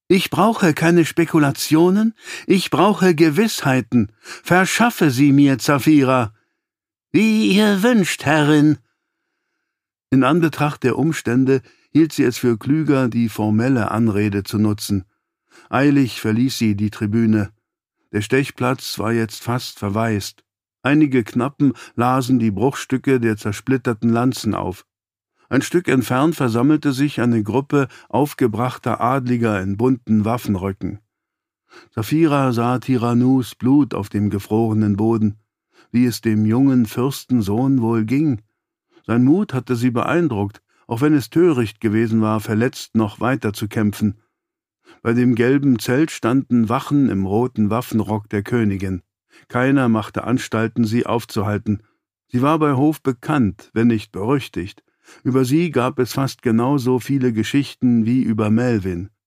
Ich brauche keine Spekulationen, ich brauche Gewissheiten. Verschaffe sie mir, Zafira. Wie ihr wünscht, Herrin. In Anbetracht der Umstände hielt sie es für klüger, die formelle Anrede zu nutzen. Eilig verließ sie die Tribüne. Der Stechplatz war jetzt fast verwaist. Einige Knappen lasen die Bruchstücke der zersplitterten Lanzen auf. Ein Stück entfernt versammelte sich eine Gruppe aufgebrachter Adliger in bunten Waffenröcken. Zafira sah Tirannus Blut auf dem gefrorenen Boden, wie es dem jungen Fürstensohn wohl ging. Sein Mut hatte sie beeindruckt, auch wenn es töricht gewesen war, verletzt noch weiter zu kämpfen. Bei dem gelben Zelt standen Wachen im roten Waffenrock der Königin. Keiner machte Anstalten, sie aufzuhalten. Sie war bei Hof bekannt, wenn nicht berüchtigt. Über sie gab es fast genauso viele Geschichten wie über Melvin.